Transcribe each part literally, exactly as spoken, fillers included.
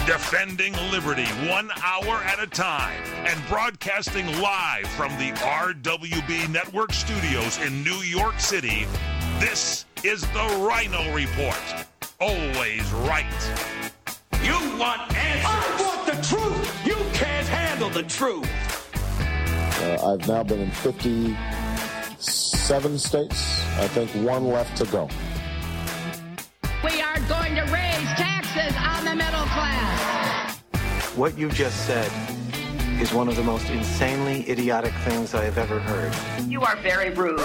Defending liberty one hour at a time and broadcasting live from the R W B Network studios in New York City, this is the Rhino Report. Always right. You want answers. I want the truth. You can't handle the truth. Uh, I've now been in fifty-seven states. I think one left to go. We are going to raise taxes on the middle class. What you just said is one of the most insanely idiotic things I have ever heard. You are very rude.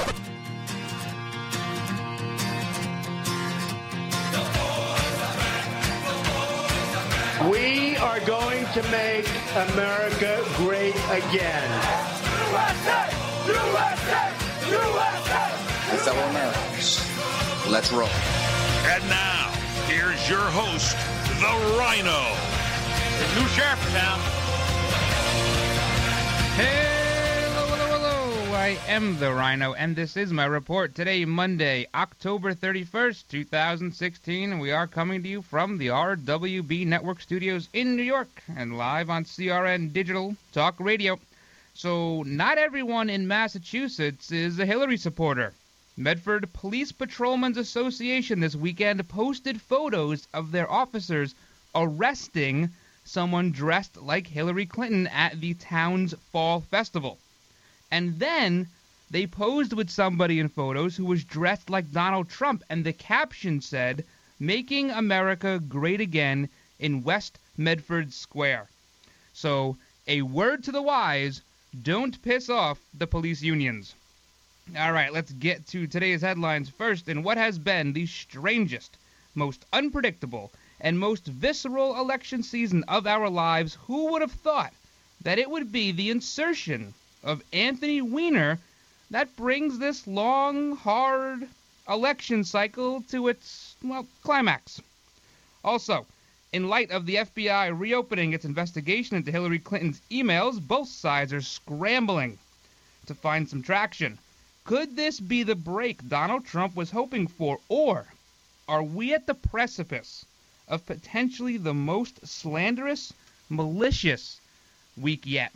We are going to make America great again. U S A! U S A! U S A! Fellow Americans, let's roll. And now, here's your host, the Rhino. There's a new sheriff in town. Hello, hello, hello. I am the Rhino, and this is my report. Today, Monday, October thirty-first, two thousand sixteen, and we are coming to you from the R W B Network studios in New York and live on C R N Digital Talk Radio. So, not everyone in Massachusetts is a Hillary supporter. Medford Police Patrolmen's Association this weekend posted photos of their officers arresting someone dressed like Hillary Clinton at the town's fall festival. And then they posed with somebody in photos who was dressed like Donald Trump, and the caption said, "Making America Great Again in West Medford Square." So, a word to the wise, don't piss off the police unions. All right, let's get to today's headlines first. In what has been the strangest, most unpredictable, and most visceral election season of our lives, who would have thought that it would be the insertion of Anthony Weiner that brings this long, hard election cycle to its, well, climax? Also, in light of the F B I reopening its investigation into Hillary Clinton's emails, both sides are scrambling to find some traction. Could this be the break Donald Trump was hoping for, or are we at the precipice of potentially the most slanderous, malicious week yet?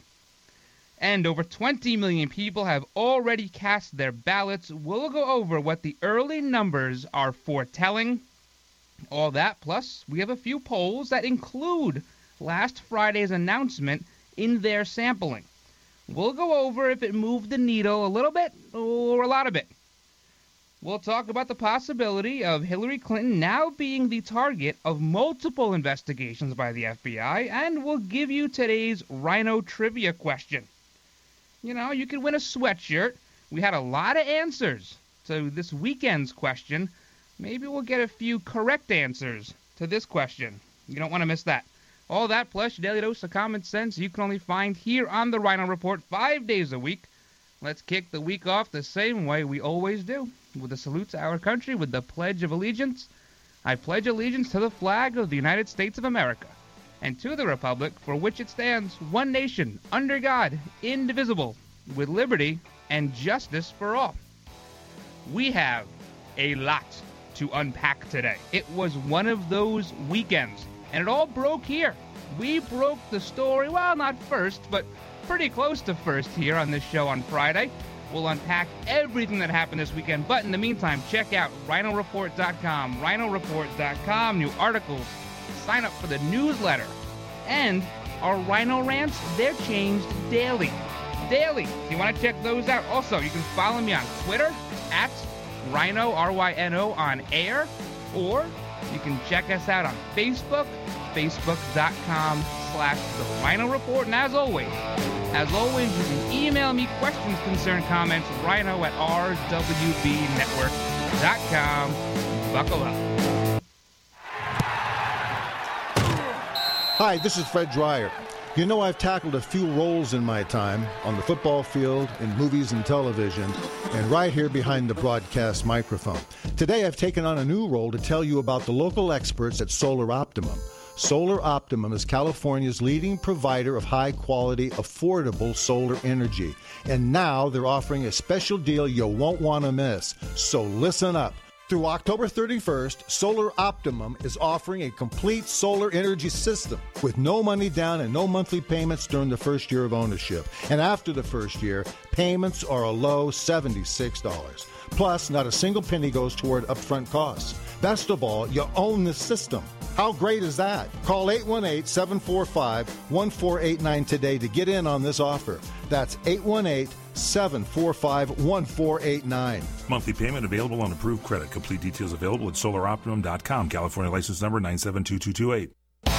And over twenty million people have already cast their ballots. We'll go over what the early numbers are foretelling. All that, plus we have a few polls that include last Friday's announcement in their sampling. We'll go over if it moved the needle a little bit or a lot of it. We'll talk about the possibility of Hillary Clinton now being the target of multiple investigations by the F B I, and we'll give you today's Rhino trivia question. You know, you could win a sweatshirt. We had a lot of answers to this weekend's question. Maybe we'll get a few correct answers to this question. You don't want to miss that. All that plus your daily dose of common sense you can only find here on the Rhino Report five days a week. Let's kick the week off the same way we always do, with a salute to our country with the Pledge of Allegiance. I pledge allegiance to the flag of the United States of America and to the republic for which it stands, one nation, under God, indivisible, with liberty and justice for all. We have a lot to unpack today. It was one of those weekends, and it all broke here. We broke the story, well, not first, but pretty close to first here on this show on Friday. We'll unpack everything that happened this weekend, but in the meantime, check out Rhino Report dot com, Rhino Report dot com, new articles, sign up for the newsletter, and our Rhino Rants, they're changed daily. Daily. So you want to check those out. Also, you can follow me on Twitter, at Rhino, R Y N O, on air, or you can check us out on Facebook, facebook.com slash The Rhino Report. And as always, as always, you can email me questions, concern, comments, rhino at r w b network dot com. Buckle up. Hi, this is Fred Dreyer. You know, I've tackled a few roles in my time on the football field, in movies and television, and right here behind the broadcast microphone. Today, I've taken on a new role to tell you about the local experts at Solar Optimum. Solar Optimum is California's leading provider of high-quality, affordable solar energy. And now they're offering a special deal you won't want to miss. So listen up. Through October thirty-first, Solar Optimum is offering a complete solar energy system with no money down and no monthly payments during the first year of ownership. And after the first year, payments are a low seventy-six dollars. Plus, not a single penny goes toward upfront costs. Best of all, you own the system. How great is that? Call eight one eight, seven four five, one four eight nine today to get in on this offer. That's eight one eight, seven four five, one four eight nine. Monthly payment available on approved credit. Complete details available at solar optimum dot com. California license number nine seven two two two eight. All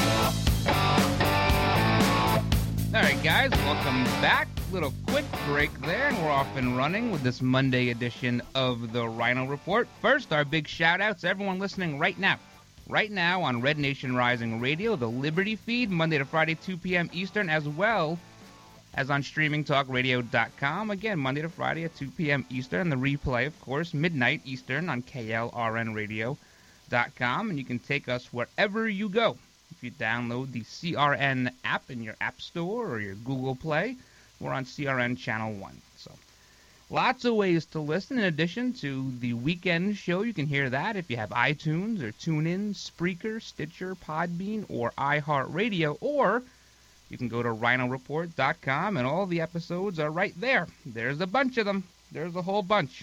right, guys, welcome back. Little quick break there, and we're off and running with this Monday edition of the Rhino Report. First, our big shout-outs to everyone listening right now. Right now on Red Nation Rising Radio, the Liberty feed, Monday to Friday, two p.m. Eastern, as well as on streaming talk radio dot com. Again, Monday to Friday at two p.m. Eastern. And the replay, of course, midnight Eastern on K L R N radio dot com. And you can take us wherever you go. If you download the C R N app in your App Store or your Google Play, we're on C R N Channel one. So lots of ways to listen. In addition to the weekend show, you can hear that if you have iTunes or TuneIn, Spreaker, Stitcher, Podbean, or iHeartRadio, or you can go to rhino report dot com, and all the episodes are right there. There's a bunch of them. There's a whole bunch.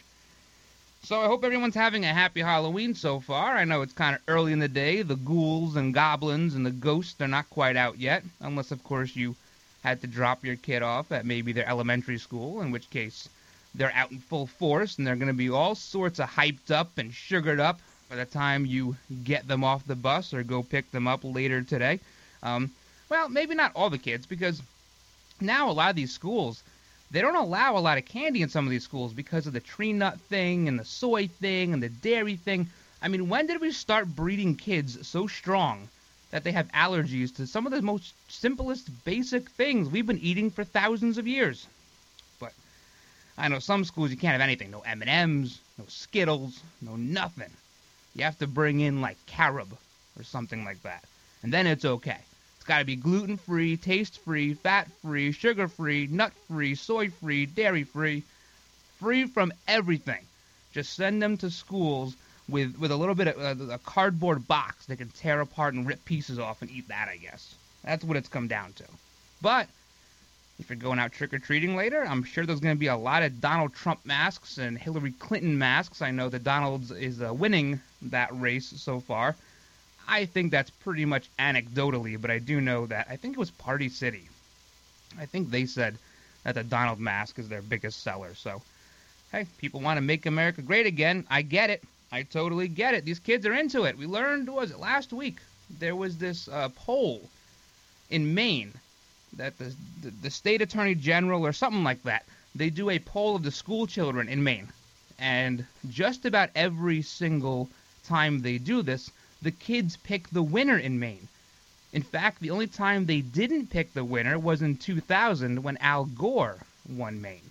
So I hope everyone's having a happy Halloween so far. I know it's kind of early in the day. The ghouls and goblins and the ghosts are not quite out yet, unless, of course, you had to drop your kid off at maybe their elementary school, in which case they're out in full force, and they're going to be all sorts of hyped up and sugared up by the time you get them off the bus or go pick them up later today. Um, well, maybe not all the kids, because now a lot of these schools, they don't allow a lot of candy in some of these schools because of the tree nut thing and the soy thing and the dairy thing. I mean, when did we start breeding kids so strong that they have allergies to some of the most simplest, basic things we've been eating for thousands of years? But I know some schools you can't have anything. No M and M's, no Skittles, no nothing. You have to bring in, like, carob or something like that. And then it's okay. It's got to be gluten-free, taste-free, fat-free, sugar-free, nut-free, soy-free, dairy-free, free from everything. Just send them to schools with, with a little bit of uh, a cardboard box they can tear apart and rip pieces off and eat that, I guess. That's what it's come down to. But if you're going out trick-or-treating later, I'm sure there's going to be a lot of Donald Trump masks and Hillary Clinton masks. I know that Donald is uh, winning that race so far. I think that's pretty much anecdotally, but I do know that I think it was Party City. I think they said that the Donald mask is their biggest seller. So, hey, people want to make America great again. I get it. I totally get it. These kids are into it. We learned, was it last week, there was this uh, poll in Maine that the, the the state attorney general or something like that, they do a poll of the school children in Maine. And just about every single time they do this, the kids pick the winner in Maine. In fact, the only time they didn't pick the winner was in two thousand when Al Gore won Maine.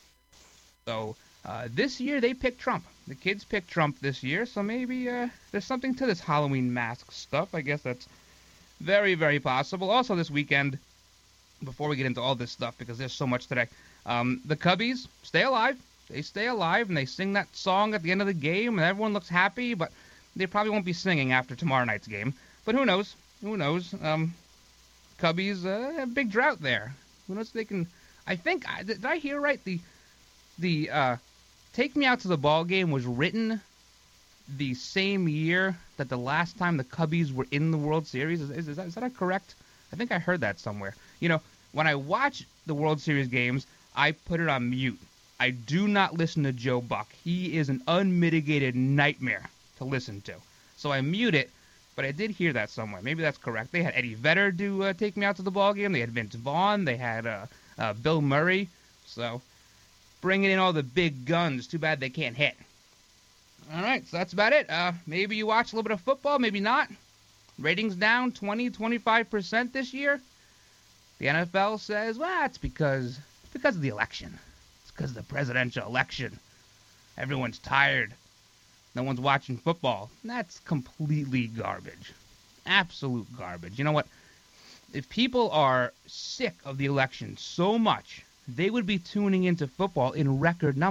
So uh, this year they picked Trump. The kids picked Trump this year, so maybe uh, there's something to this Halloween mask stuff. I guess that's very, very possible. Also this weekend, before we get into all this stuff, because there's so much today, um, the Cubbies stay alive. They stay alive, and they sing that song at the end of the game, and everyone looks happy, but they probably won't be singing after tomorrow night's game. But who knows? Who knows? Um, Cubbies, uh, a big drought there. Who knows if they can... I think... Did I hear right? The the uh, Take Me Out to the Ball game was written the same year that the last time the Cubbies were in the World Series. Is, is, is, that, is that correct? I think I heard that somewhere. You know, when I watch the World Series games, I put it on mute. I do not listen to Joe Buck. He is an unmitigated nightmare to listen to. So I mute it, but I did hear that somewhere. Maybe that's correct. They had Eddie Vedder do uh, Take Me Out to the Ball game. They had Vince Vaughn. They had uh, uh, Bill Murray. So bringing in all the big guns. Too bad they can't hit. All right, so that's about it. Uh, maybe you watch a little bit of football, maybe not. Ratings down twenty, twenty-five percent this year. The N F L says, well, it's because, because of the election. It's because of the presidential election. Everyone's tired. No one's watching football. That's completely garbage. Absolute garbage. You know what? If people are sick of the election so much, they would be tuning into football in record numbers.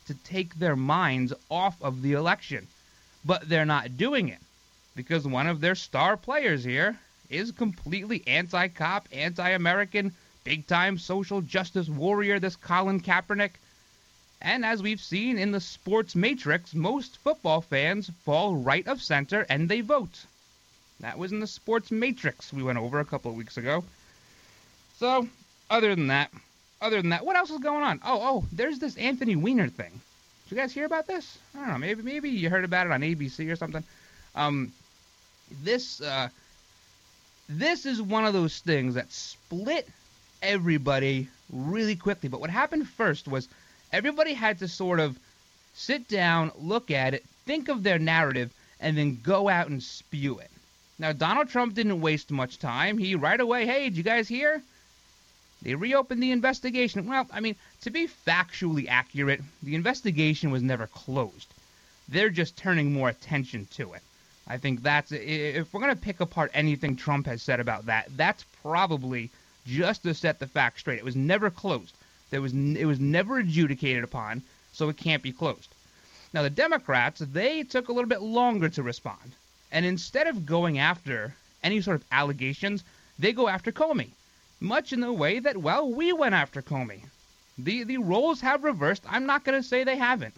to take their minds off of the election. But they're not doing it because one of their star players here is completely anti-cop, anti-American, big-time social justice warrior, this Colin Kaepernick. And as we've seen in the sports matrix, most football fans fall right of center and they vote. That was in the sports matrix we went over a couple of weeks ago. So, other than that, other than that, what else is going on? Oh, oh, there's this Anthony Weiner thing. Did you guys hear about this? I don't know, maybe maybe you heard about it on A B C or something. Um, this, uh, this is one of those things that split everybody really quickly. But what happened first was everybody had to sort of sit down, look at it, think of their narrative, and then go out and spew it. Now, Donald Trump didn't waste much time. He right away, hey, did you guys hear? They reopened the investigation. Well, I mean, to be factually accurate, the investigation was never closed. They're just turning more attention to it. I think that's, if we're going to pick apart anything Trump has said about that, that's probably just to set the facts straight. It was never closed. There was, it was never adjudicated upon, so it can't be closed. Now, the Democrats, they took a little bit longer to respond. And instead of going after any sort of allegations, they go after Comey. Much in the way that, well, we went after Comey. The the roles have reversed. I'm not going to say they haven't.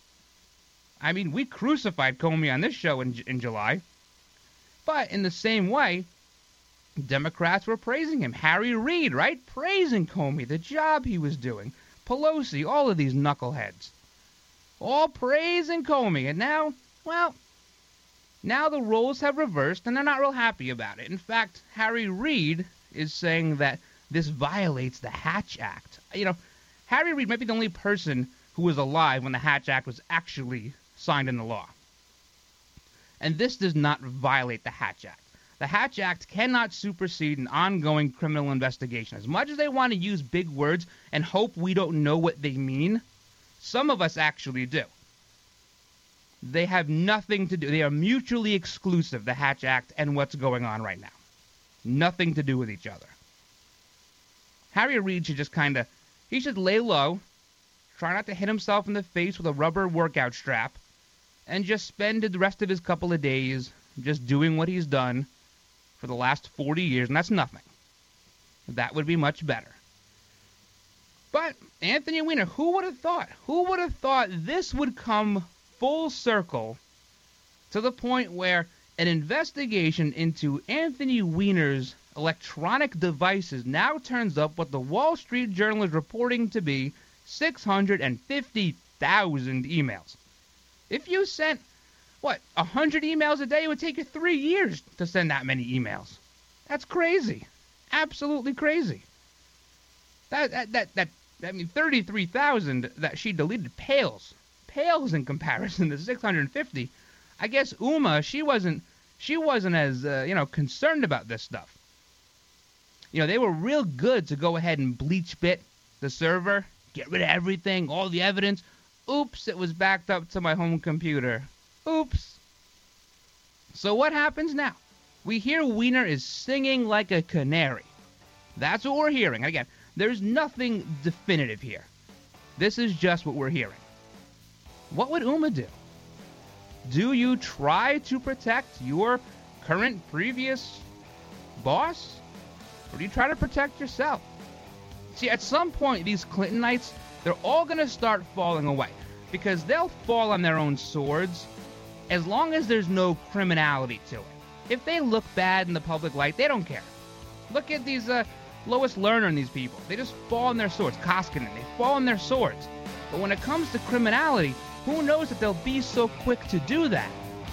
I mean, we crucified Comey on this show in, in July. But in the same way, Democrats were praising him. Harry Reid, right? Praising Comey, the job he was doing. Pelosi, all of these knuckleheads. All praising Comey. And now, well, now the roles have reversed, and they're not real happy about it. In fact, Harry Reid is saying that this violates the Hatch Act. You know, Harry Reid might be the only person who was alive when the Hatch Act was actually signed into law. And this does not violate the Hatch Act. The Hatch Act cannot supersede an ongoing criminal investigation. As much as they want to use big words and hope we don't know what they mean, some of us actually do. They have nothing to do. They are mutually exclusive, the Hatch Act and what's going on right now. Nothing to do with each other. Harry Reid should just kind of, he should lay low, try not to hit himself in the face with a rubber workout strap, and just spend the rest of his couple of days just doing what he's done for the last forty years, and that's nothing. That would be much better. But Anthony Weiner, who would have thought? Who would have thought this would come full circle to the point where an investigation into Anthony Weiner's electronic devices now turns up what the Wall Street Journal is reporting to be six hundred fifty thousand emails. If you sent, what, one hundred emails a day, it would take you three years to send that many emails. That's crazy. Absolutely crazy. That, that, that, that I mean, thirty-three thousand that she deleted pales. Pales in comparison to six hundred fifty. I guess Uma, she wasn't, she wasn't as, uh, you know, concerned about this stuff. You know, they were real good to go ahead and bleach bit the server, get rid of everything, all the evidence. Oops, it was backed up to my home computer. Oops. So what happens now? We hear Weiner is singing like a canary. That's what we're hearing. Again, there's nothing definitive here. This is just what we're hearing. What would Uma do? Do you try to protect your current, previous boss? Or do you try to protect yourself? See, at some point, these Clintonites, they're all going to start falling away. Because they'll fall on their own swords as long as there's no criminality to it. If they look bad in the public light, they don't care. Look at these uh, Lois Lerner and these people. They just fall on their swords. Koskinen, they fall on their swords. But when it comes to criminality, who knows if they'll be so quick to do that?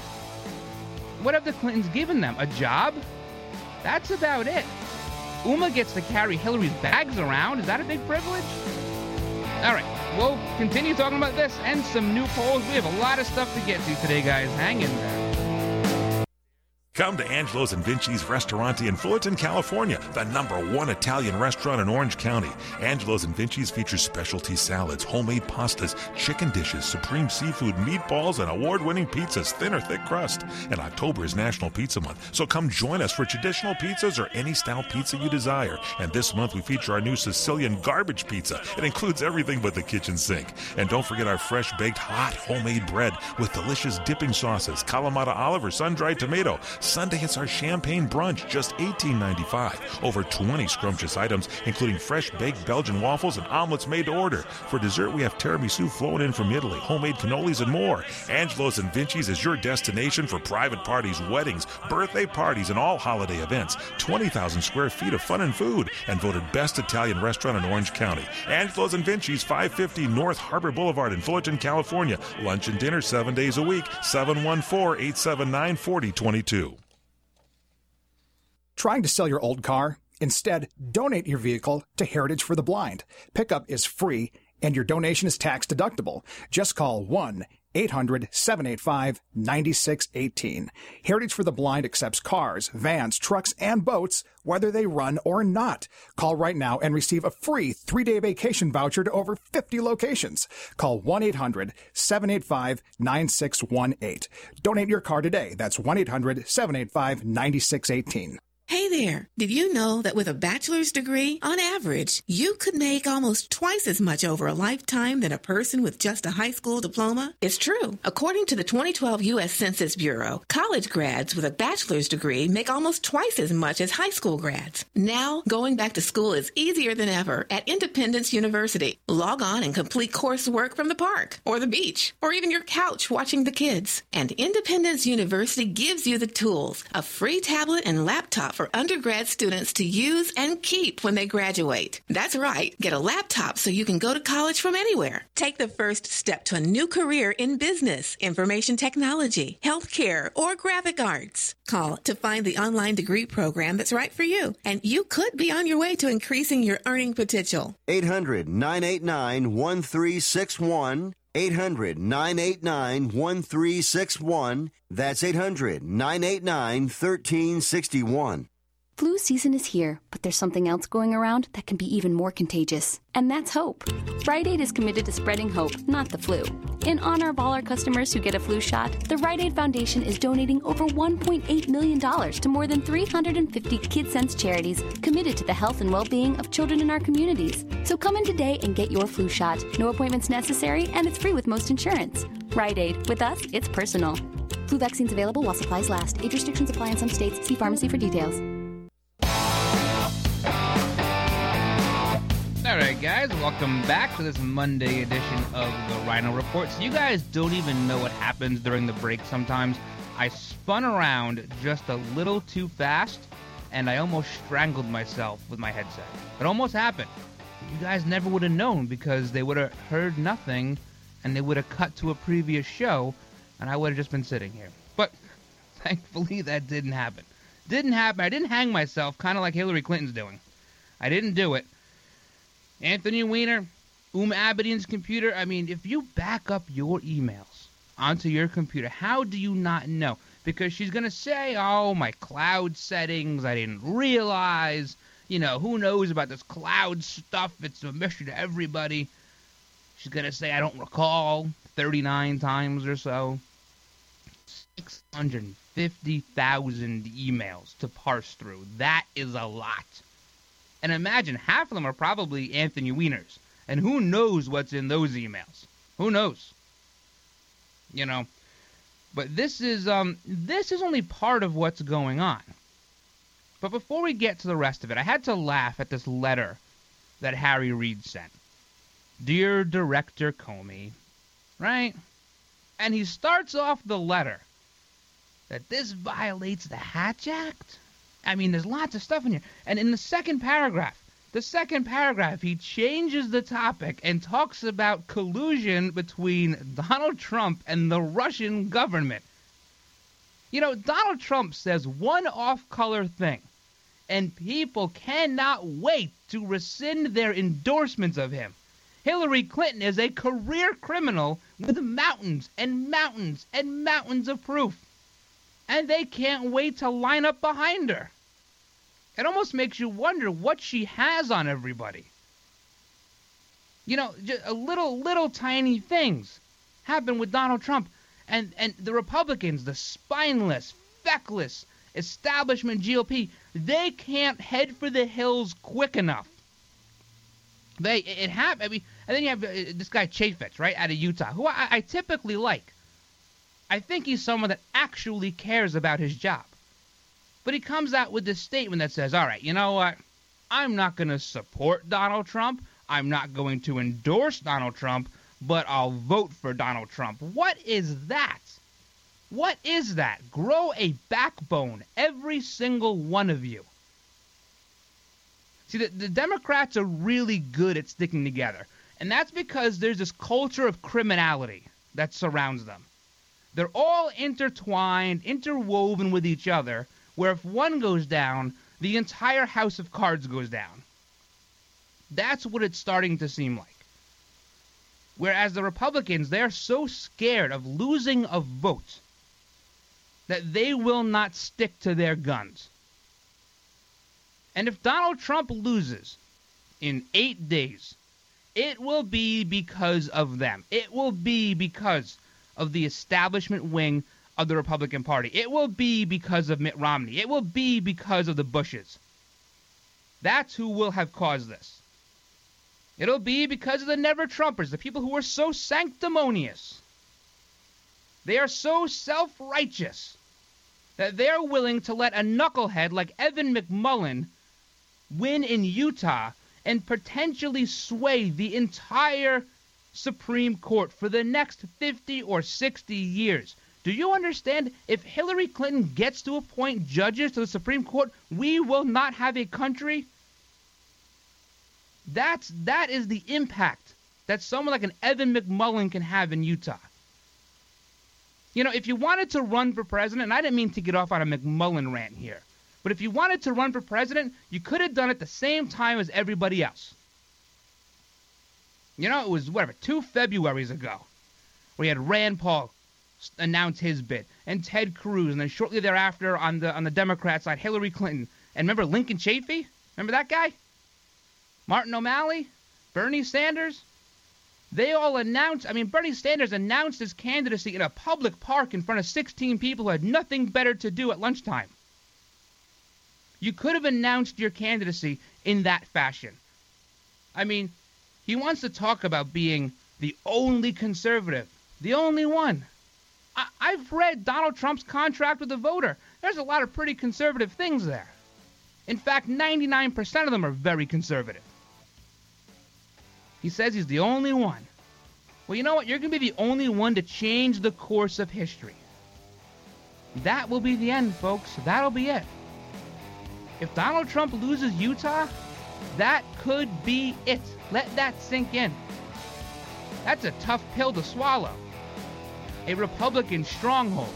What have the Clintons given them? A job? That's about it. Uma gets to carry Hillary's bags around. Is that a big privilege? All right, we'll continue talking about this and some new polls. We have a lot of stuff to get to today, guys. Hang in there. Come to Angelo's and Vinci's Restaurante in Fullerton, California, the number one Italian restaurant in Orange County. Angelo's and Vinci's features specialty salads, homemade pastas, chicken dishes, supreme seafood, meatballs, and award-winning pizzas, thin or thick crust. And October is National Pizza Month, so come join us for traditional pizzas or any style pizza you desire. And this month we feature our new Sicilian garbage pizza. It includes everything but the kitchen sink. And don't forget our fresh-baked, hot, homemade bread with delicious dipping sauces, Kalamata olive or sun-dried tomato. Sunday, it's our champagne brunch, just eighteen ninety-five. Over twenty scrumptious items, including fresh-baked Belgian waffles and omelets made to order. For dessert, we have tiramisu flown in from Italy, homemade cannolis, and more. Angelo's and Vinci's is your destination for private parties, weddings, birthday parties, and all holiday events. twenty thousand square feet of fun and food, and voted best Italian restaurant in Orange County. Angelo's and Vinci's, five fifty North Harbor Boulevard in Fullerton, California. Lunch and dinner seven days a week. seven one four, eight seven nine, four zero two two. Trying to sell your old car? Instead, donate your vehicle to Heritage for the Blind. Pickup is free, and your donation is tax deductible. Just call one eight hundred, seven eight five, nine six one eight. Heritage for the Blind accepts cars, vans, trucks, and boats, whether they run or not. Call right now and receive a free three-day vacation voucher to over fifty locations. Call one eight hundred, seven eight five, nine six one eight. Donate your car today. That's one eight hundred, seven eight five, nine six one eight. Hey there, did you know that with a bachelor's degree, on average, you could make almost twice as much over a lifetime than a person with just a high school diploma? It's true. According to the twenty twelve U S Census Bureau, college grads with a bachelor's degree make almost twice as much as high school grads. Now, going back to school is easier than ever at Independence University. Log on and complete coursework from the park, or the beach, or even your couch watching the kids. And Independence University gives you the tools, a free tablet and laptop for undergrad students to use and keep when they graduate. That's right. Get a laptop so you can go to college from anywhere. Take the first step to a new career in business, information technology, healthcare, or graphic arts. Call to find the online degree program that's right for you, and you could be on your way to increasing your earning potential. eight hundred, nine eight nine, one three six one. eight hundred, nine eight nine, one three six one. That's eight hundred, nine eight nine, one three six one. Flu season is here, but there's something else going around that can be even more contagious, and that's hope. Rite Aid is committed to spreading hope, not the flu. In honor of all our customers who get a flu shot, the Rite Aid Foundation is donating over one point eight million dollars to more than three hundred fifty KidSense charities committed to the health and well-being of children in our communities. So come in today and get your flu shot. No appointments necessary, and it's free with most insurance. Rite Aid. With us, it's personal. Flu vaccines available while supplies last. Age restrictions apply in some states. See pharmacy for details. All right, guys, welcome back to this Monday edition of the Rhino Report. So you guys don't even know what happens during the break sometimes. I spun around just a little too fast, and I almost strangled myself with my headset. It almost happened. You guys never would have known because they would have heard nothing, and they would have cut to a previous show, and I would have just been sitting here. But thankfully, that didn't happen. Didn't happen. I didn't hang myself, kind of like Hillary Clinton's doing. I didn't do it. Anthony Weiner, Um Abedin's computer. I mean, if you back up your emails onto your computer, how do you not know? Because she's going to say, oh, my cloud settings, I didn't realize. You know, who knows about this cloud stuff? It's a mystery to everybody. She's going to say, I don't recall, thirty-nine times or so. six hundred fifty thousand emails to parse through. That is a lot. And imagine, half of them are probably Anthony Weiner's. And who knows what's in those emails? Who knows? You know. But this is um this is only part of what's going on. But before we get to the rest of it, I had to laugh at this letter that Harry Reid sent. Dear Director Comey, right? And he starts off the letter that this violates the Hatch Act. I mean, there's lots of stuff in here. And in the second paragraph, the second paragraph, he changes the topic and talks about collusion between Donald Trump and the Russian government. You know, Donald Trump says one off-color thing, and people cannot wait to rescind their endorsements of him. Hillary Clinton is a career criminal with mountains and mountains and mountains of proof. and they can't wait to line up behind her. It almost makes you wonder what she has on everybody. You know, just a little, little tiny things happen with Donald Trump. And, and the Republicans, the spineless, feckless establishment G O P, they can't head for the hills quick enough. They, it happened. I mean, and then you have uh, this guy Chaffetz, right, out of Utah, who I, I typically like. I think he's someone that actually cares about his job. But he comes out with this statement that says, all right, you know what? I'm not going to support Donald Trump. I'm not going to endorse Donald Trump, but I'll vote for Donald Trump. What is that? What is that? Grow a backbone, every single one of you. See, the, the Democrats are really good at sticking together, and that's because there's this culture of criminality that surrounds them. They're all intertwined, interwoven with each other, where if one goes down, the entire house of cards goes down. That's what it's starting to seem like. Whereas the Republicans, they're so scared of losing a vote that they will not stick to their guns. And if Donald Trump loses in eight days, it will be because of them. It will be because of the establishment wing of the Republican Party. It will be because of Mitt Romney. It will be because of the Bushes. That's who will have caused this. It'll be because of the never-Trumpers, the people who are so sanctimonious. They are so self-righteous that they're willing to let a knucklehead like Evan McMullin win in Utah and potentially sway the entire Supreme Court for the next fifty or sixty years. Do you understand? If Hillary Clinton gets to appoint judges to the Supreme Court, we will not have a country. That's, that is the impact that someone like an Evan McMullin can have in Utah. You know, if you wanted to run for president, and I didn't mean to get off on a McMullin rant here, but if you wanted to run for president, you could have done it the same time as everybody else. You know, it was, whatever, two Februaries ago, where you had Rand Paul announce his bid, and Ted Cruz, and then shortly thereafter on the on the Democrat side, Hillary Clinton. And remember Lincoln Chafee? Remember that guy? Martin O'Malley? Bernie Sanders? They all announced, I mean, Bernie Sanders announced his candidacy in a public park in front of sixteen people who had nothing better to do at lunchtime. You could have announced your candidacy in that fashion. I mean, he wants to talk about being the only conservative, the only one. I- I've read Donald Trump's contract with the voter. There's a lot of pretty conservative things there. In fact, ninety-nine percent of them are very conservative. He says he's the only one. Well, you know what? You're going to be the only one to change the course of history. That will be the end, folks. That'll be it. If Donald Trump loses Utah, that could be it. Let that sink in. That's a tough pill to swallow. A Republican stronghold.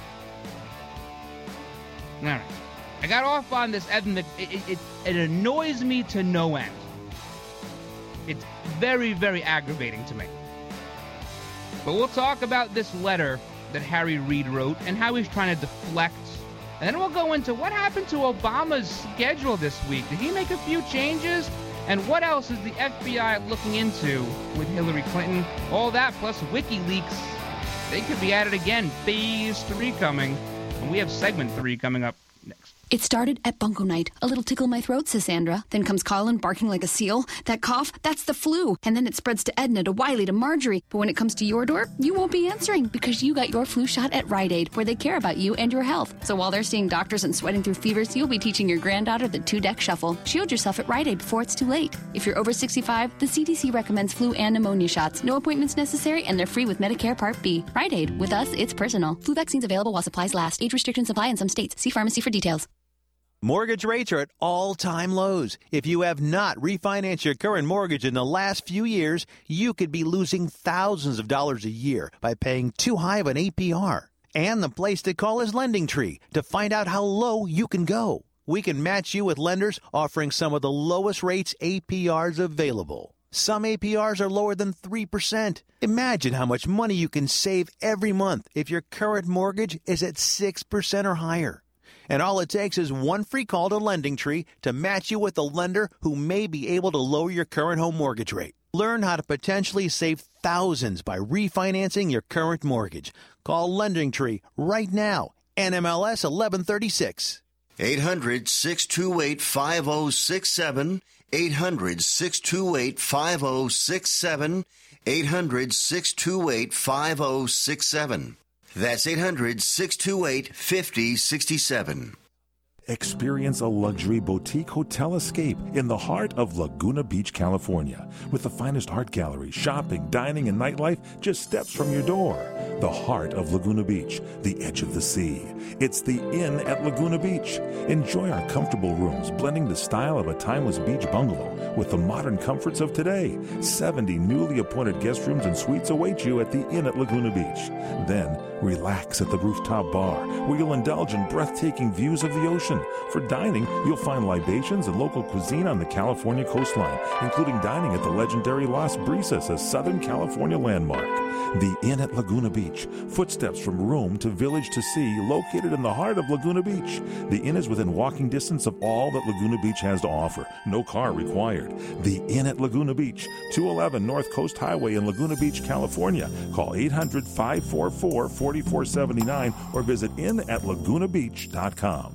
All right. I got off on this, Evan. It, it, it, it annoys me to no end. It's very, very aggravating to me. But we'll talk about this letter that Harry Reid wrote and how he's trying to deflect. And then we'll go into what happened to Obama's schedule this week. Did he make a few changes? And what else is the F B I looking into with Hillary Clinton? All that plus WikiLeaks. They could be at it again. Phase three coming. And we have segment three coming up next. It started at Bunko Night. A little tickle in my throat, says Sandra. Then comes Colin barking like a seal. That cough, that's the flu. And then it spreads to Edna, to Wiley, to Marjorie. But when it comes to your door, you won't be answering because you got your flu shot at Rite Aid, where they care about you and your health. So while they're seeing doctors and sweating through fevers, you'll be teaching your granddaughter the two-deck shuffle. Shield yourself at Rite Aid before it's too late. If you're over sixty-five, the C D C recommends flu and pneumonia shots. No appointments necessary, and they're free with Medicare Part B. Rite Aid. With us, it's personal. Flu vaccines available while supplies last. Age restrictions apply in some states. See pharmacy for details. Mortgage rates are at all-time lows. If you have not refinanced your current mortgage in the last few years, you could be losing thousands of dollars a year by paying too high of an A P R. And the place to call is LendingTree to find out how low you can go. We can match you with lenders offering some of the lowest rates A P Rs available. Some A P Rs are lower than three percent. Imagine how much money you can save every month if your current mortgage is at six percent or higher. And all it takes is one free call to LendingTree to match you with a lender who may be able to lower your current home mortgage rate. Learn how to potentially save thousands by refinancing your current mortgage. Call LendingTree right now. N M L S eleven thirty-six. eight hundred, six two eight, five oh six seven. eight hundred, six two eight, five oh six seven. eight hundred, six two eight, five oh six seven. That's eight hundred, six two eight, five oh six seven. Experience a luxury boutique hotel escape in the heart of Laguna Beach, California, with the finest art gallery, shopping, dining, and nightlife just steps from your door. The heart of Laguna Beach, the edge of the sea. It's the Inn at Laguna Beach. Enjoy our comfortable rooms, blending the style of a timeless beach bungalow with the modern comforts of today. seventy newly appointed guest rooms and suites await you at the Inn at Laguna Beach. Then, relax at the rooftop bar, where you'll indulge in breathtaking views of the ocean. For dining, you'll find libations and local cuisine on the California coastline, including dining at the legendary Las Brisas, a Southern California landmark. The Inn at Laguna Beach, footsteps from room to village to sea, located in the heart of Laguna Beach. The Inn is within walking distance of all that Laguna Beach has to offer. No car required. The Inn at Laguna Beach, two eleven North Coast Highway in Laguna Beach, California. Call eight hundred, five four four, four four seven nine or visit inn at laguna beach dot com.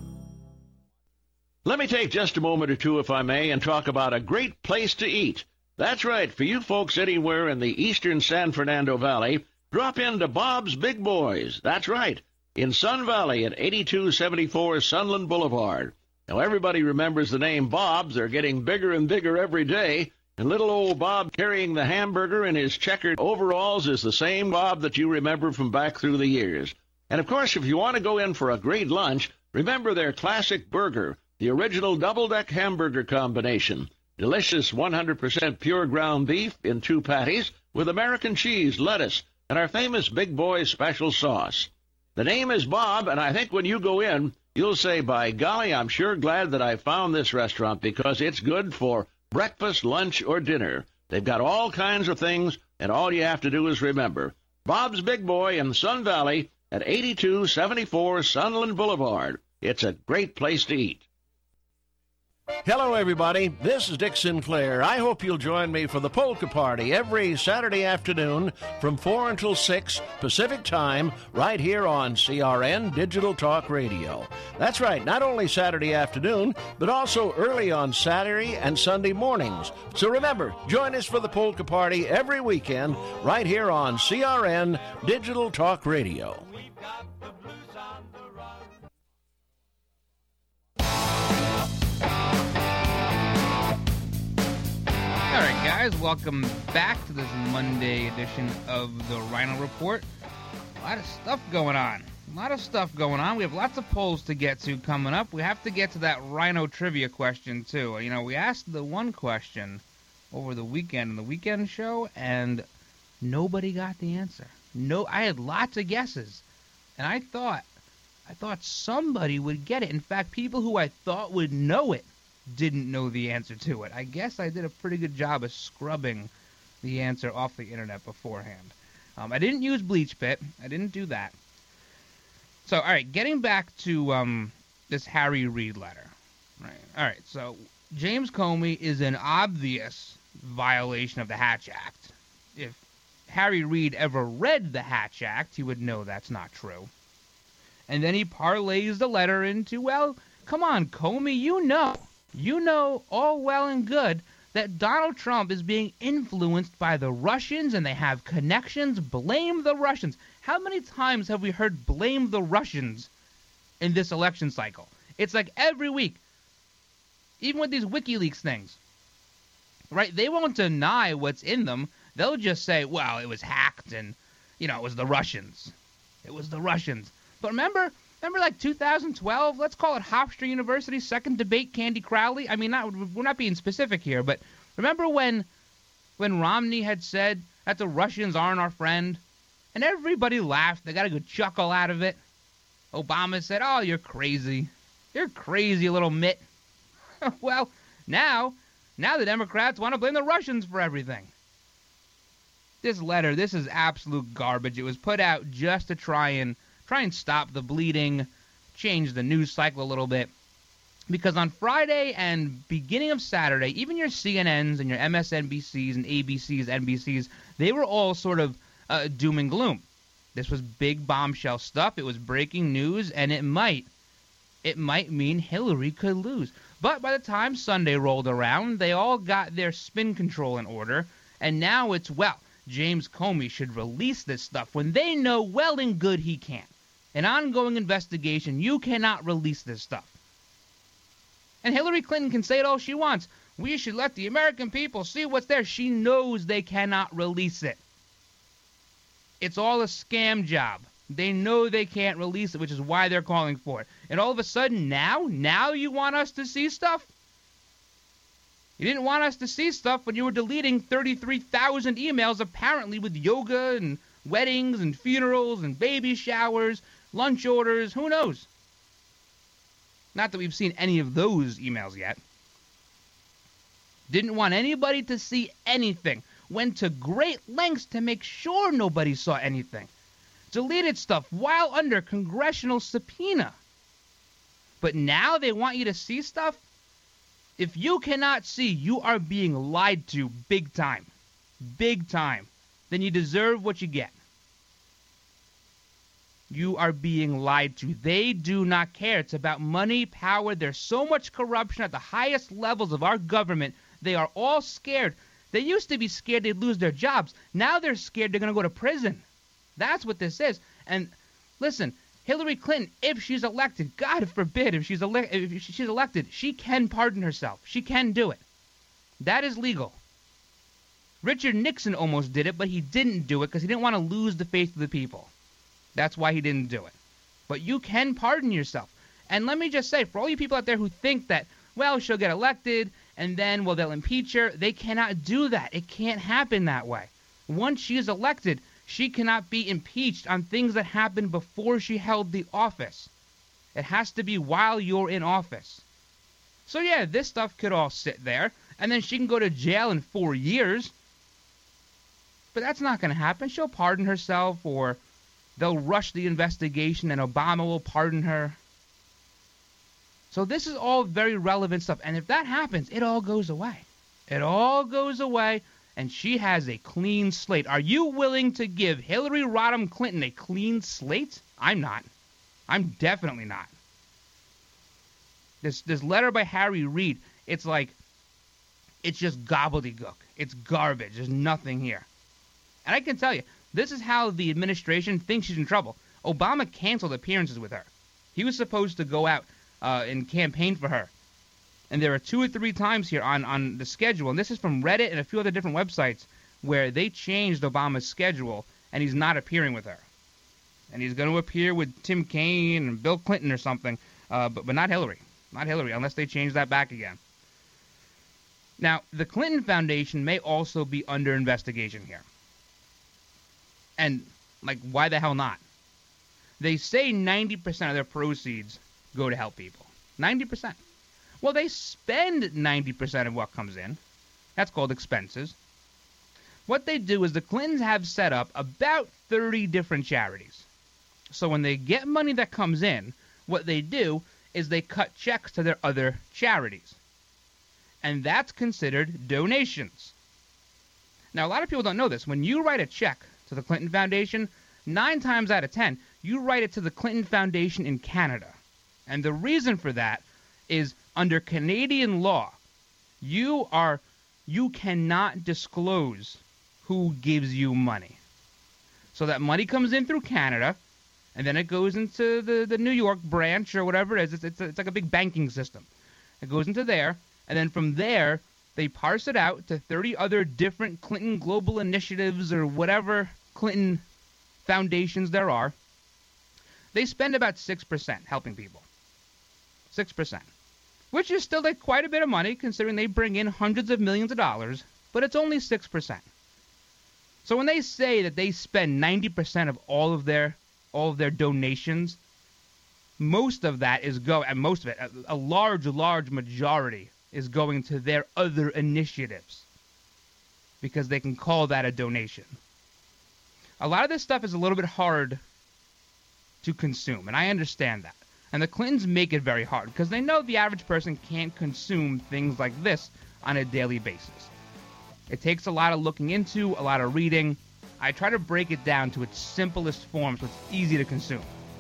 Let me take just a moment or two, if I may, and talk about a great place to eat. That's right, for you folks anywhere in the eastern San Fernando Valley, drop into Bob's Big Boys. That's right, in Sun Valley at eighty-two seventy-four Sunland Boulevard. Now, everybody remembers the name Bob's. They're getting bigger and bigger every day, and little old Bob carrying the hamburger in his checkered overalls is the same Bob that you remember from back through the years. And, of course, if you want to go in for a great lunch, remember their classic burger, the original double-deck hamburger combination. Delicious one hundred percent pure ground beef in two patties with American cheese, lettuce, and our famous Big Boy special sauce. The name is Bob, and I think when you go in, you'll say, by golly, I'm sure glad that I found this restaurant because it's good for breakfast, lunch, or dinner. They've got all kinds of things, and all you have to do is remember. Bob's Big Boy in Sun Valley at eighty-two seventy-four Sunland Boulevard. It's a great place to eat. Hello, everybody. This is Dick Sinclair. I hope you'll join me for the Polka Party every Saturday afternoon from four until six Pacific Time right here on C R N Digital Talk Radio. That's right, not only Saturday afternoon, but also early on Saturday and Sunday mornings. So remember, join us for the Polka Party every weekend right here on C R N Digital Talk Radio. All right, guys, welcome back to this Monday edition of the Rhino Report. A lot of stuff going on. A lot of stuff going on. We have lots of polls to get to coming up. We have to get to that Rhino trivia question, too. You know, we asked the one question over the weekend in the weekend show, and nobody got the answer. No, I had lots of guesses, and I thought, I thought somebody would get it. In fact, people who I thought would know it didn't know the answer to it. I guess I did a pretty good job of scrubbing the answer off the internet beforehand. Um, I didn't use BleachBit. I didn't do that. So, all right, getting back to um, this Harry Reid letter. Right. All right, so James Comey is an obvious violation of the Hatch Act. If Harry Reid ever read the Hatch Act, he would know that's not true. And then he parlays the letter into, well, come on, Comey, you know. You know all well and good that Donald Trump is being influenced by the Russians and they have connections. Blame the Russians. How many times have we heard blame the Russians in this election cycle? It's like every week, even with these WikiLeaks things, right? They won't deny what's in them. They'll just say, well, it was hacked and, you know, it was the Russians. It was the Russians. But remember... Remember, like, two thousand twelve? Let's call it Hofstra University's second debate, Candy Crowley? I mean, not, we're not being specific here, but remember when when Romney had said that the Russians aren't our friend? And everybody laughed. They got a good chuckle out of it. Obama said, oh, you're crazy. You're crazy, little mitt. Well, now Now the Democrats want to blame the Russians for everything. This letter, this is absolute garbage. It was put out just to try and try and stop the bleeding, change the news cycle a little bit. Because on Friday and beginning of Saturday, even your C N Ns and your M S N B Cs and A B Cs, N B Cs, they were all sort of uh, doom and gloom. This was big bombshell stuff. It was breaking news, and it might, it might mean Hillary could lose. But by the time Sunday rolled around, they all got their spin control in order, and now it's, well, James Comey should release this stuff when they know well and good he can't. An ongoing investigation, you cannot release this stuff. And Hillary Clinton can say it all she wants. We should let the American people see what's there. She knows they cannot release it. It's all a scam job. They know they can't release it, which is why they're calling for it. And all of a sudden, now, now you want us to see stuff? You didn't want us to see stuff when you were deleting thirty-three thousand emails, apparently, with yoga and weddings and funerals and baby showers, lunch orders, who knows? Not that we've seen any of those emails yet. Didn't want anybody to see anything. Went to great lengths to make sure nobody saw anything. Deleted stuff while under congressional subpoena. But now they want you to see stuff? If you cannot see, you are being lied to big time. Big time. Then you deserve what you get. You are being lied to. They do not care. It's about money, power. There's so much corruption at the highest levels of our government. They are all scared. They used to be scared they'd lose their jobs. Now they're scared they're going to go to prison. That's what this is. And listen, Hillary Clinton, if she's elected, God forbid, if she's, ele- if she's elected, she can pardon herself. She can do it. That is legal. Richard Nixon almost did it, but he didn't do it because he didn't want to lose the faith of the people. That's why he didn't do it. But you can pardon yourself. And let me just say, for all you people out there who think that, well, she'll get elected, and then, well, they'll impeach her, they cannot do that. It can't happen that way. Once she is elected, she cannot be impeached on things that happened before she held the office. It has to be while you're in office. So, yeah, this stuff could all sit there, and then she can go to jail in four years. But that's not going to happen. She'll pardon herself, or they'll rush the investigation, and Obama will pardon her. So this is all very relevant stuff. And if that happens, it all goes away. It all goes away, and she has a clean slate. Are you willing to give Hillary Rodham Clinton a clean slate? I'm not. I'm definitely not. This this letter by Harry Reid, it's like, it's just gobbledygook. It's garbage. There's nothing here. And I can tell you, this is how the administration thinks she's in trouble. Obama canceled appearances with her. He was supposed to go out uh, and campaign for her. And there are two or three times here on, on the schedule, and this is from Reddit and a few other different websites, where they changed Obama's schedule, and he's not appearing with her. And he's going to appear with Tim Kaine and Bill Clinton or something, uh, but, but not Hillary. Not Hillary, unless they change that back again. Now, the Clinton Foundation may also be under investigation here. And, like, why the hell not? They say ninety percent of their proceeds go to help people. ninety percent. Well, they spend ninety percent of what comes in. That's called expenses. What they do is the Clintons have set up about thirty different charities. So when they get money that comes in, what they do is they cut checks to their other charities. And that's considered donations. Now, a lot of people don't know this. When you write a check to the Clinton Foundation, nine times out of ten, you write it to the Clinton Foundation in Canada. And the reason for that is under Canadian law, you are you cannot disclose who gives you money. So that money comes in through Canada, and then it goes into the, the New York branch or whatever it is. It's, it's, it's like a big banking system. It goes into there, and then from there, they parse it out to thirty other different Clinton Global Initiatives or whatever Clinton foundations there are. They spend about six percent helping people. six percent. Which is still like quite a bit of money considering they bring in hundreds of millions of dollars, but it's only six percent. So when they say that they spend ninety percent of all of their all of their donations, most of that is go and most of it, a, a large, large majority is going to their other initiatives because they can call that a donation. A lot of this stuff is a little bit hard to consume, and I understand that. And the Clintons make it very hard because they know the average person can't consume things like this on a daily basis. It takes a lot of looking into, a lot of reading. I try to break it down to its simplest form so it's easy to consume.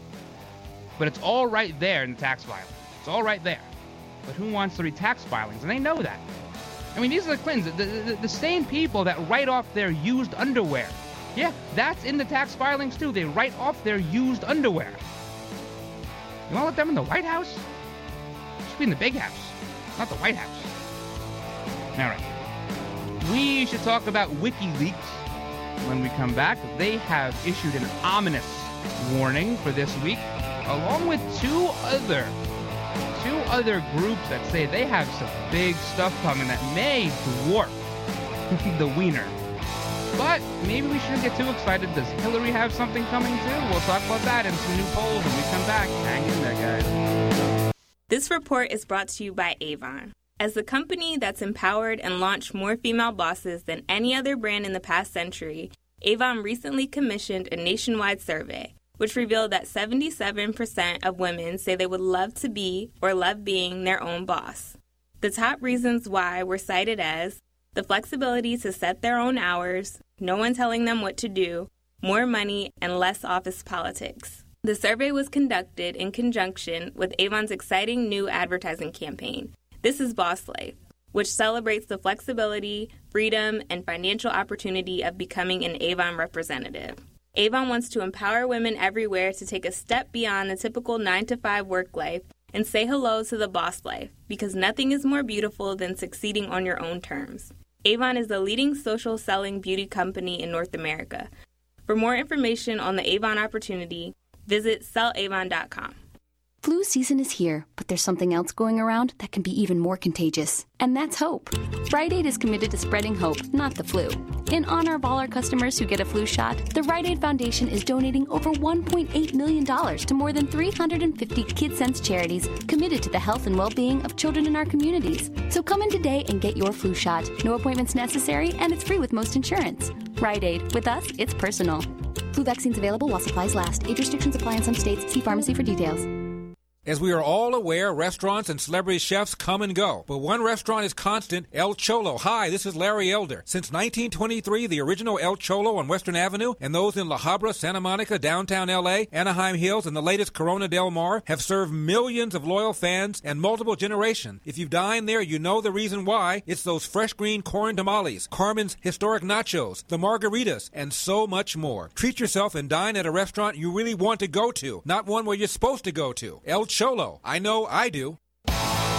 But it's all right there in the tax filing. It's all right there. But who wants to read tax filings? And they know that. I mean, these are the Clintons, the, the, the same people that write off their used underwear. Yeah, that's in the tax filings too. They write off their used underwear. You want to let them in the White House? It should be in the big house, not the White House. All right. We should talk about WikiLeaks when we come back. They have issued an ominous warning for this week, along with two other two other groups that say they have some big stuff coming that may dwarf the wiener. But maybe we shouldn't get too excited. Does Hillary have something coming too? We'll talk about that and some new polls when we come back. Hang in there, guys. This report is brought to you by Avon. As the company that's empowered and launched more female bosses than any other brand in the past century, Avon recently commissioned a nationwide survey, which revealed that seventy-seven percent of women say they would love to be or love being their own boss. The top reasons why were cited as the flexibility to set their own hours, no one telling them what to do, more money, and less office politics. The survey was conducted in conjunction with Avon's exciting new advertising campaign, This is Boss Life, which celebrates the flexibility, freedom, and financial opportunity of becoming an Avon representative. Avon wants to empower women everywhere to take a step beyond the typical nine to five work life and say hello to the boss life, because nothing is more beautiful than succeeding on your own terms. Avon is the leading social selling beauty company in North America. For more information on the Avon opportunity, visit sell avon dot com. Flu season is here, but there's something else going around that can be even more contagious, and that's hope. Rite Aid is committed to spreading hope, not the flu. In honor of all our customers who get a flu shot, the Rite Aid Foundation is donating over one point eight million dollars to more than three hundred fifty KidSense charities committed to the health and well-being of children in our communities. So come in today and get your flu shot. No appointments necessary, and it's free with most insurance. Rite Aid. With us, it's personal. Flu vaccines available while supplies last. Age restrictions apply in some states. See pharmacy for details. As we are all aware, restaurants and celebrity chefs come and go. But one restaurant is constant, El Cholo. Hi, this is Larry Elder. Since nineteen twenty-three, the original El Cholo on Western Avenue and those in La Habra, Santa Monica, downtown L A, Anaheim Hills, and the latest Corona Del Mar have served millions of loyal fans and multiple generations. If you've dined there, you know the reason why. It's those fresh green corn tamales, Carmen's historic nachos, the margaritas, and so much more. Treat yourself and dine at a restaurant you really want to go to, not one where you're supposed to go to. El Cholo. I know I do. All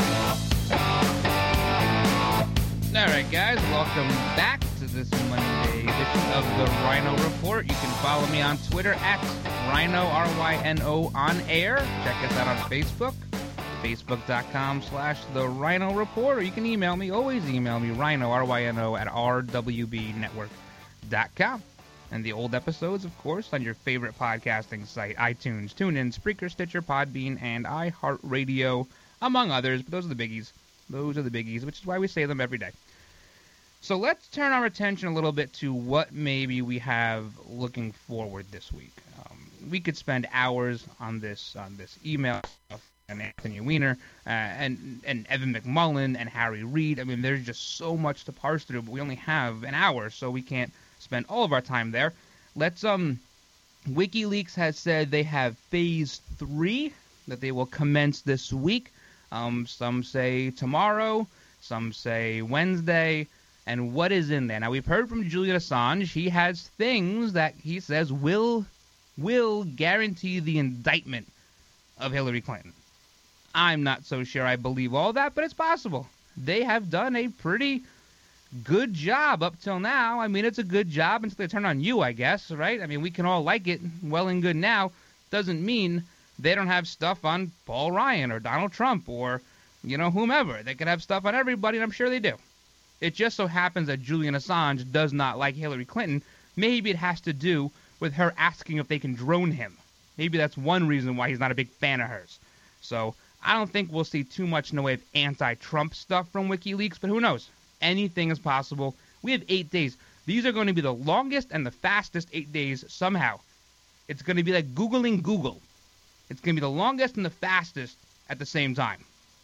right, guys, welcome back to this Monday edition of the Rhino Report. You can follow me on Twitter at Rhino, R Y N O, on air. Check us out on Facebook, facebook.com slash the Rhino Report, or you can email me. Always email me, Rhino, R Y N O, at r w b network dot com. And the old episodes, of course, on your favorite podcasting site, iTunes, TuneIn, Spreaker, Stitcher, Podbean, and iHeartRadio, among others. But those are the biggies. Those are the biggies, which is why we say them every day. So let's turn our attention a little bit to what maybe we have looking forward this week. Um, we could spend hours on this on this email stuff, and Anthony Weiner, uh, and, and Evan McMullen, and Harry Reid. I mean, there's just so much to parse through, but we only have an hour, so we can't spend all of our time there. Let's, um, WikiLeaks has said they have phase three, that they will commence this week. Um, some say tomorrow, some say Wednesday, and what is in there? Now, we've heard from Julian Assange. He has things that he says will, will guarantee the indictment of Hillary Clinton. I'm not so sure I believe all that, but it's possible. They have done a pretty good job up till now. I mean, it's a good job until they turn on you, I guess, right? I mean, we can all like it well and good now. Doesn't mean they don't have stuff on Paul Ryan or Donald Trump or, you know, whomever. They could have stuff on everybody, and I'm sure they do. It just so happens that Julian Assange does not like Hillary Clinton. Maybe it has to do with her asking if they can drone him. Maybe that's one reason why he's not a big fan of hers. So I don't think we'll see too much in the way of anti-Trump stuff from WikiLeaks, but who knows? Anything is possible. We have eight days. These are going to be the longest and the fastest eight days somehow. It's going to be like Googling Google. It's going to be the longest and the fastest at the same time.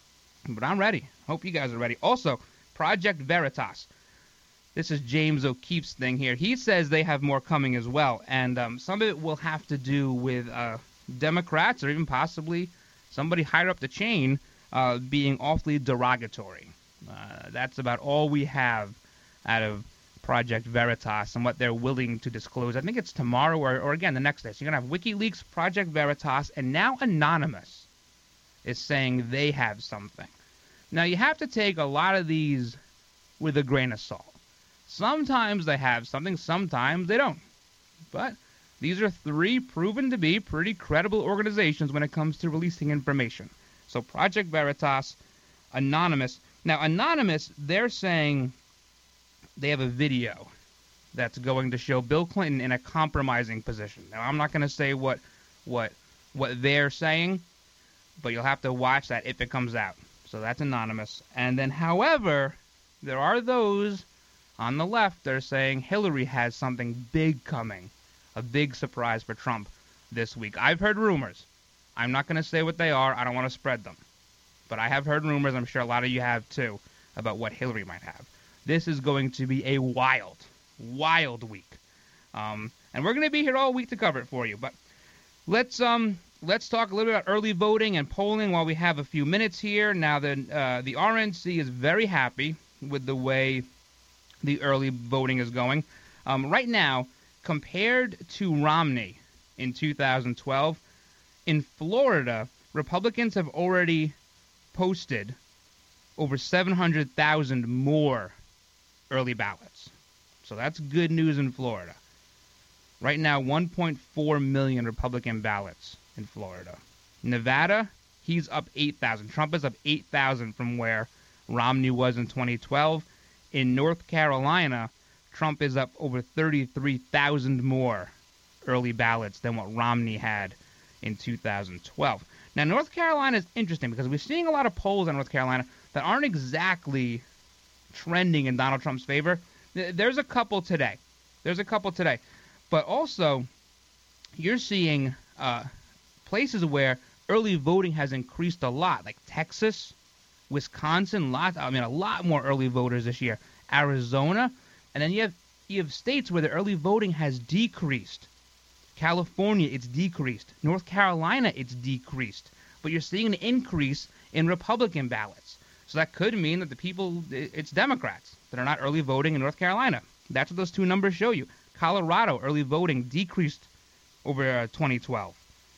But I'm ready. Hope you guys are ready. Also, Project Veritas. This is James O'Keefe's thing here. He says they have more coming as well, and um, some of it will have to do with uh, Democrats or even possibly somebody higher up the chain uh, being awfully derogatory. Uh, that's about all we have out of Project Veritas and what they're willing to disclose. I think it's tomorrow or, or again, the next day. So you're going to have WikiLeaks, Project Veritas, and now Anonymous is saying they have something. Now, you have to take a lot of these with a grain of salt. Sometimes they have something, sometimes they don't. But these are three proven to be pretty credible organizations when it comes to releasing information. So Project Veritas, Anonymous. Now, Anonymous, they're saying they have a video that's going to show Bill Clinton in a compromising position. Now, I'm not going to say what what what they're saying, but you'll have to watch that if it comes out. So that's Anonymous. And then, however, there are those on the left that are saying Hillary has something big coming, a big surprise for Trump this week. I've heard rumors. I'm not going to say what they are. I don't want to spread them. But I have heard rumors, I'm sure a lot of you have too, about what Hillary might have. This is going to be a wild, wild week. Um, and we're going to be here all week to cover it for you. But let's um let's talk a little bit about early voting and polling while we have a few minutes here. Now, the, uh, the R N C is very happy with the way the early voting is going. Um, right now, compared to Romney in two thousand twelve, in Florida, Republicans have already posted over seven hundred thousand more early ballots. So that's good news in Florida. Right now, one point four million Republican ballots in Florida. Nevada, he's up eight thousand. Trump is up eight thousand from where Romney was in twenty twelve. In North Carolina, Trump is up over thirty-three thousand more early ballots than what Romney had in two thousand twelve. Now, North Carolina is interesting because we're seeing a lot of polls in North Carolina that aren't exactly trending in Donald Trump's favor. There's a couple today. There's a couple today. But also, you're seeing uh, places where early voting has increased a lot, like Texas, Wisconsin, lot, I mean, a lot more early voters this year. Arizona, and then you have you have states where the early voting has decreased. California, it's decreased. North Carolina, it's decreased. But you're seeing an increase in Republican ballots. So that could mean that the people, it's Democrats that are not early voting in North Carolina. That's what those two numbers show you. Colorado, early voting decreased over uh, twenty twelve.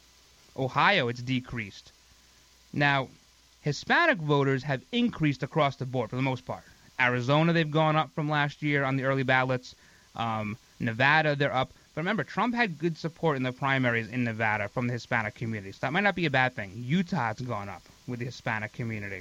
Ohio, it's decreased. Now, Hispanic voters have increased across the board for the most part. Arizona, they've gone up from last year on the early ballots. Um, Nevada, they're up. But remember, Trump had good support in the primaries in Nevada from the Hispanic community. So that might not be a bad thing. Utah's gone up with the Hispanic community.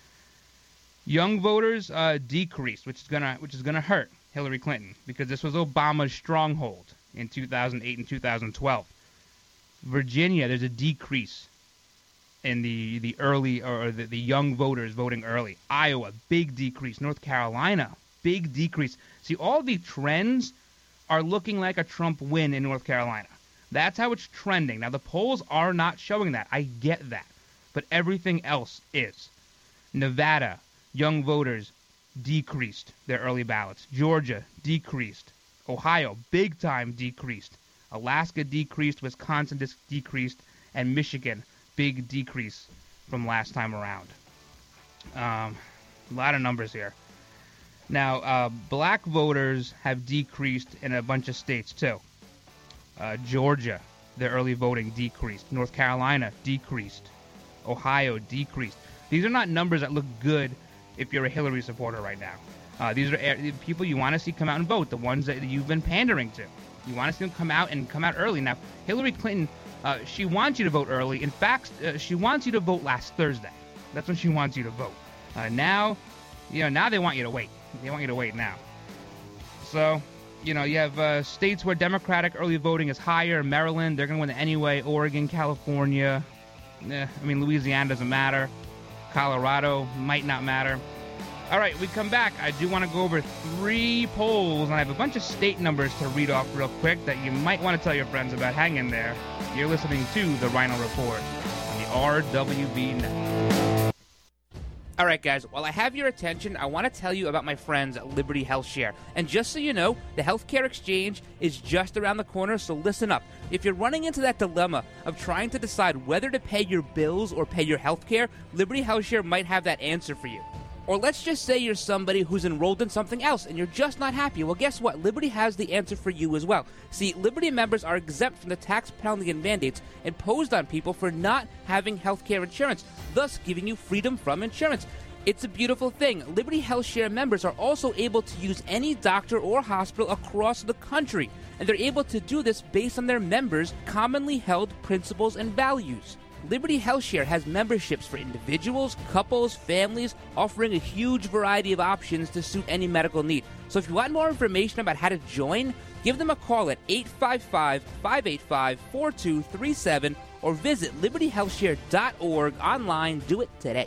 Young voters uh, decreased, which is gonna which is gonna hurt Hillary Clinton because this was Obama's stronghold in two thousand eight and two thousand twelve. Virginia, there's a decrease in the, the early or the, the young voters voting early. Iowa, big decrease. North Carolina, big decrease. See, all the trends are looking like a Trump win in North Carolina. That's how it's trending. Now, the polls are not showing that. I get that. But everything else is. Nevada, young voters decreased their early ballots. Georgia, decreased. Ohio, big time decreased. Alaska decreased. Wisconsin decreased. And Michigan, big decrease from last time around. Um, a lot of numbers here. Now, uh, black voters have decreased in a bunch of states, too. Uh, Georgia, their early voting decreased. North Carolina, decreased. Ohio, decreased. These are not numbers that look good if you're a Hillary supporter right now. Uh, these are uh, people you want to see come out and vote, the ones that you've been pandering to. You want to see them come out and come out early. Now, Hillary Clinton, uh, she wants you to vote early. In fact, uh, she wants you to vote last Thursday. That's when she wants you to vote. Uh, now, you know, now they want you to wait. They want you to wait now. So, you know, you have uh, states where Democratic early voting is higher. Maryland, they're going to win it anyway. Oregon, California, eh, I mean, Louisiana doesn't matter. Colorado might not matter. All right, we come back. I do want to go over three polls, and I have a bunch of state numbers to read off real quick that you might want to tell your friends about. Hang in there. You're listening to The Rhino Report on the R W B Network. All right, guys, while I have your attention, I want to tell you about my friends at Liberty HealthShare. And just so you know, the healthcare exchange is just around the corner, so listen up. If you're running into that dilemma of trying to decide whether to pay your bills or pay your healthcare, Liberty HealthShare might have that answer for you. Or let's just say you're somebody who's enrolled in something else and you're just not happy. Well, guess what? Liberty has the answer for you as well. See, Liberty members are exempt from the tax penalty and mandates imposed on people for not having healthcare insurance, thus giving you freedom from insurance. It's a beautiful thing. Liberty HealthShare members are also able to use any doctor or hospital across the country, and they're able to do this based on their members' commonly held principles and values. Liberty HealthShare has memberships for individuals, couples, families, offering a huge variety of options to suit any medical need. So if you want more information about how to join, give them a call at eight five five, five eight five, four two three seven or visit liberty health share dot org online. Do it today.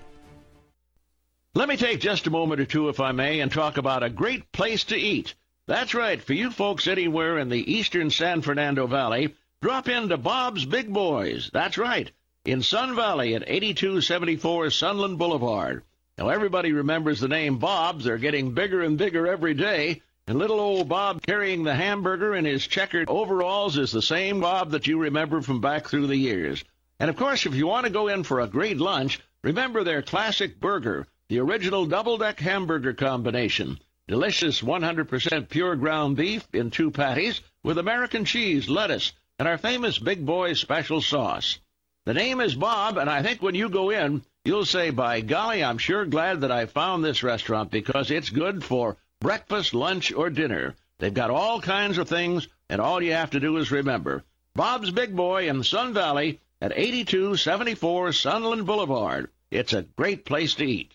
Let me take just a moment or two, if I may, and talk about a great place to eat. That's right, for you folks anywhere in the eastern San Fernando Valley, drop into Bob's Big Boys. That's right, in Sun Valley at eighty-two seventy-four Sunland Boulevard. Now, everybody remembers the name Bob's. They're getting bigger and bigger every day, and little old Bob carrying the hamburger in his checkered overalls is the same Bob that you remember from back through the years. And, of course, if you want to go in for a great lunch, remember their classic burger, the original double-deck hamburger combination. Delicious one hundred percent pure ground beef in two patties with American cheese, lettuce, and our famous Big Boy special sauce. The name is Bob, and I think when you go in, you'll say, by golly, I'm sure glad that I found this restaurant because it's good for breakfast, lunch, or dinner. They've got all kinds of things, and all you have to do is remember. Bob's Big Boy in Sun Valley at eighty-two seventy-four Sunland Boulevard. It's a great place to eat.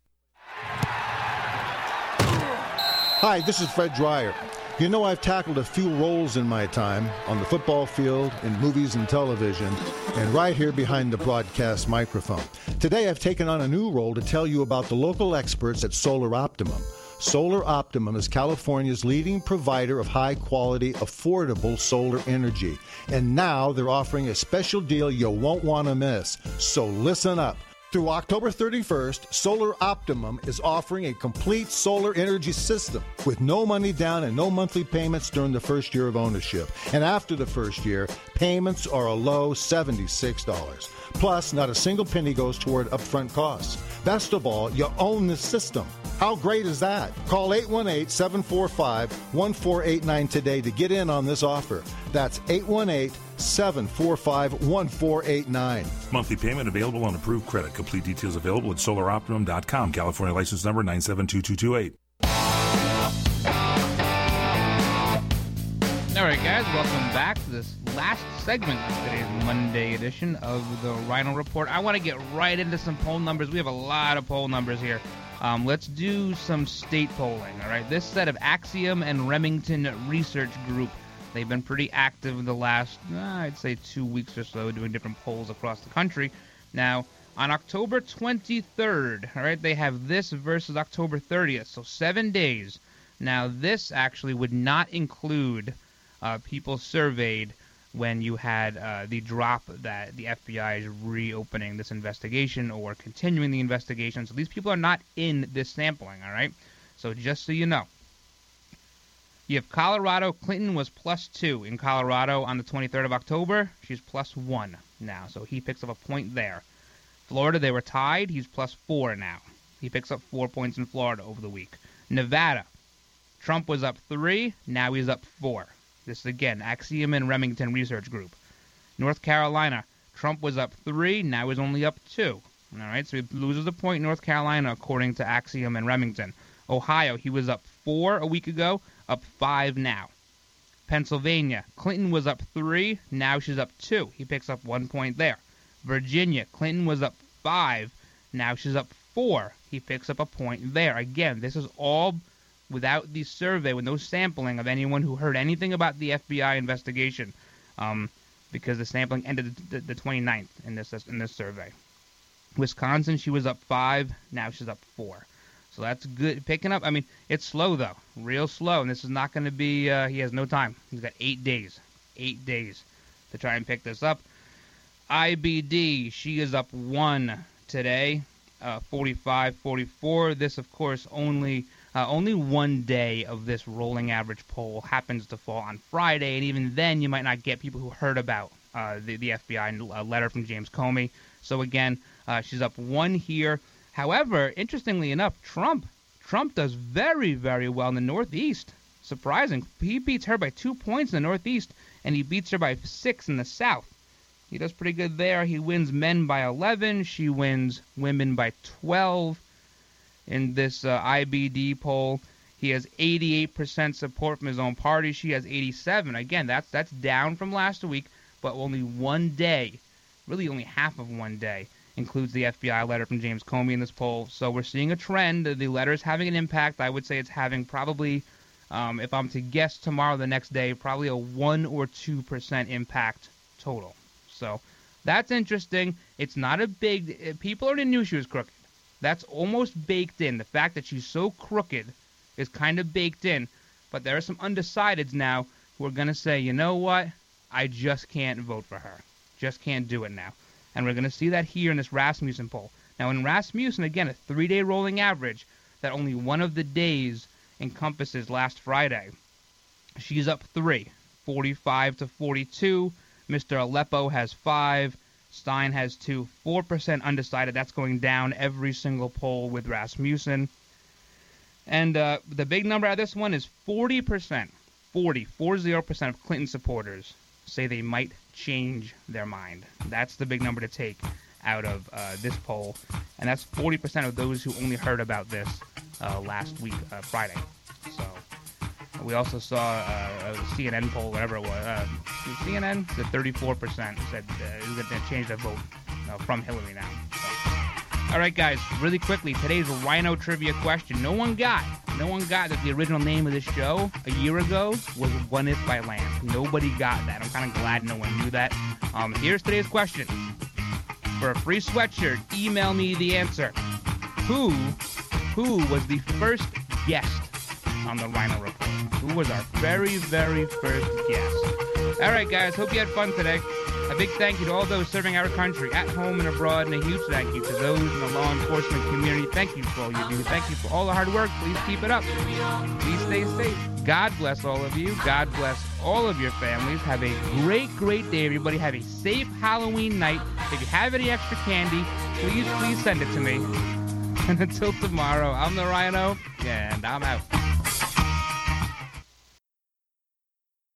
Hi, this is Fred Dreyer. You know, I've tackled a few roles in my time on the football field, in movies and television, and right here behind the broadcast microphone. Today, I've taken on a new role to tell you about the local experts at Solar Optimum. Solar Optimum is California's leading provider of high-quality, affordable solar energy. And now they're offering a special deal you won't want to miss. So listen up. Through October thirty-first, Solar Optimum is offering a complete solar energy system with no money down and no monthly payments during the first year of ownership. And after the first year, payments are a low seventy-six dollars. Plus, not a single penny goes toward upfront costs. Best of all, you own the system. How great is that? Call eight one eight, seven four five, one four eight nine today to get in on this offer. That's eight one eight, seven four five, one four eight nine. Monthly payment available on approved credit. Complete details available at solar optimum dot com. California license number nine seven two two two eight. All right, guys, welcome back to this last segment of today's Monday edition of the Rhino Report. I want to get right into some poll numbers. We have a lot of poll numbers here. Um, let's do some state polling, all right? This set of Axiom and Remington Research Group, they've been pretty active the last, uh, I'd say, two weeks or so, doing different polls across the country. Now, on October twenty-third, all right, they have this versus October thirtieth, so seven days. Now, this actually would not include uh, people surveyed when you had uh, the drop that the F B I is reopening this investigation or continuing the investigation. So these people are not in this sampling, all right? So just so you know. You have Colorado. Clinton was plus two in Colorado on the twenty-third of October. She's plus one now, so he picks up a point there. Florida, they were tied. He's plus four now. He picks up four points in Florida over the week. Nevada, Trump was up three. Now he's up four. This is, again, Axiom and Remington Research Group. North Carolina, Trump was up three. Now he's only up two. All right, so he loses a point in North Carolina, according to Axiom and Remington. Ohio, he was up four a week ago, up five now. Pennsylvania, Clinton was up three. Now she's up two. He picks up one point there. Virginia, Clinton was up five. Now she's up four. He picks up a point there. Again, this is all without the survey, with no sampling of anyone who heard anything about the F B I investigation. Um, because the sampling ended the, the twenty-ninth in this in this survey. Wisconsin, she was up five. Now she's up four. So that's good. Picking up. I mean, it's slow, though. Real slow. And this is not going to be, uh, he has no time. He's got eight days. Eight days to try and pick this up. I B D, she is up one today, uh, forty-five forty-four. This, of course, only uh, only one day of this rolling average poll happens to fall on Friday. And even then, you might not get people who heard about uh, the, the F B I letter from James Comey. So, again, uh, she's up one here. However, interestingly enough, Trump Trump does very, very well in the Northeast. Surprising. He beats her by two points in the Northeast, and he beats her by six in the South. He does pretty good there. He wins men by eleven. She wins women by twelve in this uh, I B D poll. He has eighty-eight percent support from his own party. She has eighty-seven. Again, that's that's down from last week, but only one day, really only half of one day, includes the F B I letter from James Comey in this poll. So we're seeing a trend. The letter is having an impact. I would say it's having probably, um, if I'm to guess tomorrow, the next day, probably a one or two percent impact total. So that's interesting. It's not a big, people already knew she was crooked. That's almost baked in. The fact that she's so crooked is kind of baked in. But there are some undecideds now who are going to say, you know what? I just can't vote for her. Just can't do it now. And we're going to see that here in this Rasmussen poll. Now, in Rasmussen, again, a three-day rolling average that only one of the days encompasses last Friday. She's up three, forty-five to forty-two. Mister Aleppo has five. Stein has two. four percent undecided. That's going down every single poll with Rasmussen. And uh, the big number out of this one is forty percent. forty, forty percent of Clinton supporters say they might change their mind. That's the big number to take out of uh, this poll. And that's forty percent of those who only heard about this uh, last week, uh, Friday. So we also saw uh, a C N N poll, whatever it was. Uh, C N N said thirty-four percent said uh, going to change their vote uh, from Hillary now. So. All right, guys, really quickly, today's Rhino trivia question. No one got, no one got that the original name of this show a year ago was One If by Lance. Nobody got that. I'm kind of glad no one knew that. Um, here's today's question. For a free sweatshirt, email me the answer. Who, who was the first guest on the Rhino Report? Who was our very, very first guest? All right, guys, hope you had fun today. A big thank you to all those serving our country at home and abroad, and a huge thank you to those in the law enforcement community. Thank you for all you do. Thank you for all the hard work. Please keep it up. Please stay safe. God bless all of you. God bless all of your families. Have a great, great day, everybody. Have a safe Halloween night. If you have any extra candy, please, please send it to me. And until tomorrow, I'm the Rhino, and I'm out.